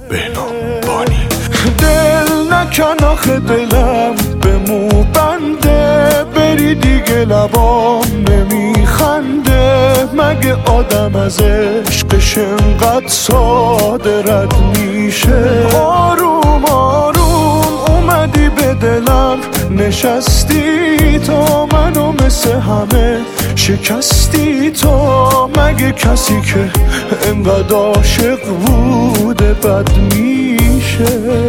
بهنام بانی. دل نکن آخه دلم به مو بنده، بری دیگه لبام نمیخنده. مگه آدم از عشقش انقدر ساده رد میشه؟ آروم آروم اومدی به دلم نشستی، تا منو مثل همه شکستی. تو مگه کسی که انقدر عاشق بوده بد میشه؟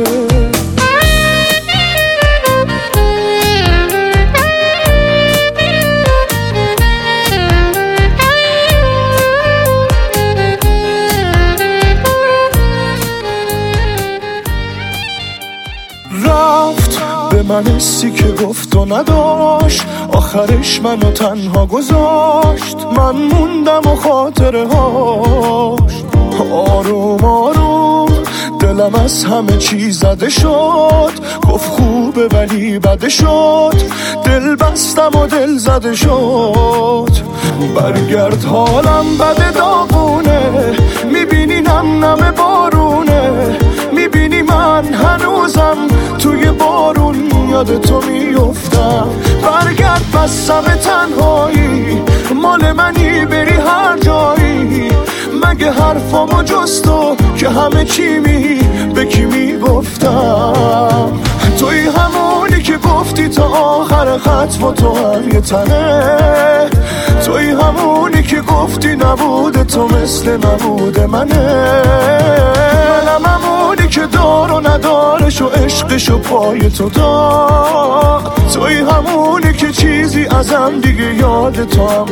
رفت به من حسی که گفت و نداشت، آخرش منو تنها گذاشت. من موندم و خاطره هاش. آروم آروم دلم از همه چی زده شد، گفت خوبه ولی بده شد. دل بستم و دل زده شد. برگرد حالم بده داغونه، میبینی نم نم بارونه. میبینی من هنوزم توی بارون یاد تو میفتم. برگرد بس همه تنهایی، مال منی بری هر جایی. مگه حرفامو جز تو که همه چی به کی میگفتم؟ توی همونی که گفتی تا آخر خط با تو هم یه تنه. توی همونی که گفتی نبوده تو مثل نبوده منه. منم همونی که دار و ندارش و عشقش و پای تو داد. توی همونی که چیزی ازم دیگه یاد تو هم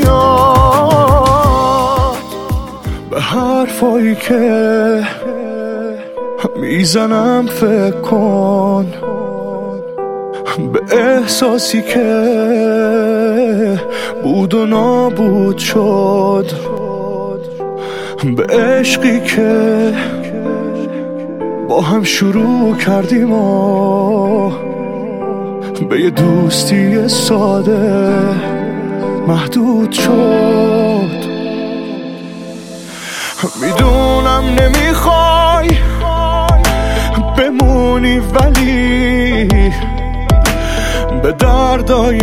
نمیاد. به حرفایی که میزنم فکر کن، به احساسی که بود و نابود شد، به عشقی که با هم شروع کردیم و به یه دوستی ساده محدود شد. میدونم نمیخوای بمونی ولی به دردای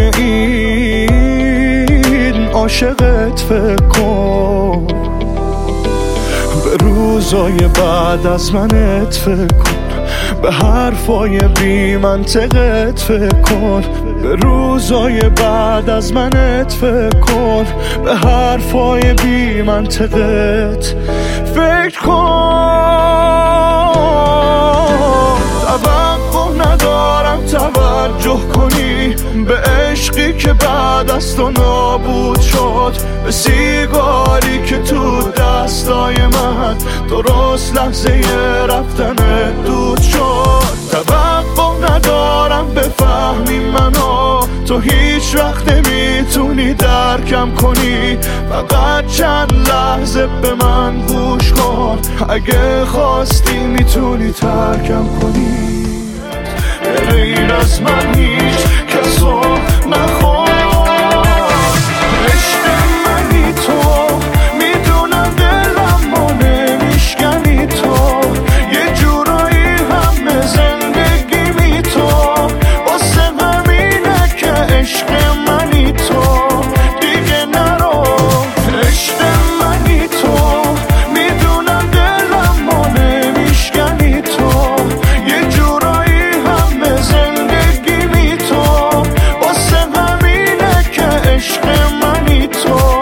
این عاشقت فکر کن. به روزای بعد از منت فکر کن، به حرفای بی منطقت فکر کن. به روزای بعد از منت فکر کن، به حرفای بی منطقت فکر کن. توقع ندارم توجه کنی به عشقی که بعد از تو نابود شد، به سیگاری که تو دستای من درست لحظه رفتن دود شد. توقع ندارم بفهمی منو، تو هیچ وقت نمیتونی درکم کنی. فقط چند لحظه به من گوش کن، اگه خواستی میتونی ترکم کنی. غیر از من هیچ کسو نخواد. عشق منی تو، میدونم دلم ما نمیشکنی تو. یه جورایی همه زندگیمی تو، واسه همینه که عشق منی تو دیگه نرو. عشق منی تو، میدونم دلم ما نمیشکنی تو. یه جورایی همه زندگیمی تو، واسه همینه که عشق منی تو